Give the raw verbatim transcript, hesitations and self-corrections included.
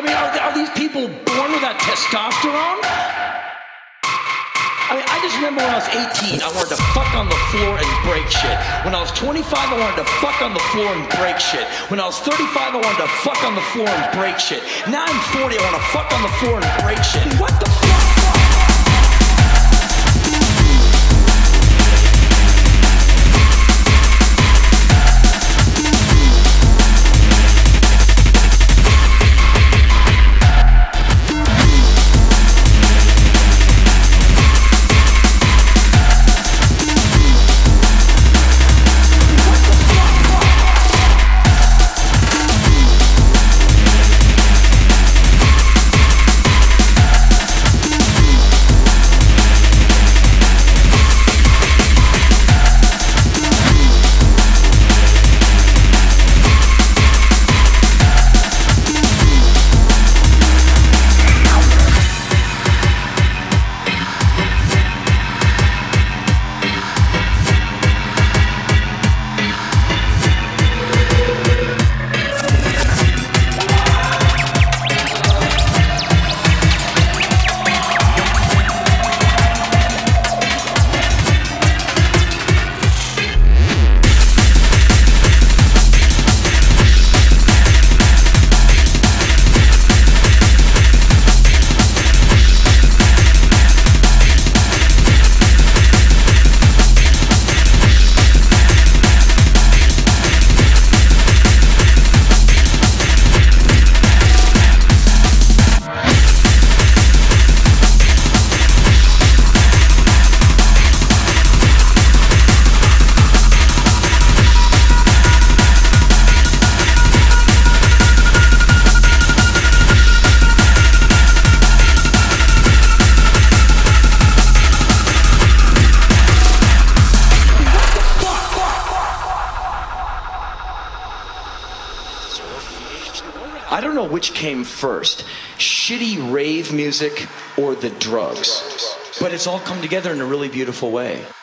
mean, are, are these people born with that testosterone? I mean, I just remember when I was eighteen, I wanted to fuck on the floor and break shit. When I was twenty-five, I wanted to fuck on the floor and break shit. When I was thirty-five, I wanted to fuck on the floor and break shit. Now I'm forty, I want to fuck on the floor and break shit. What the fuck? I don't know which came first, shitty rave music or the drugs, but it's all come together in a really beautiful way.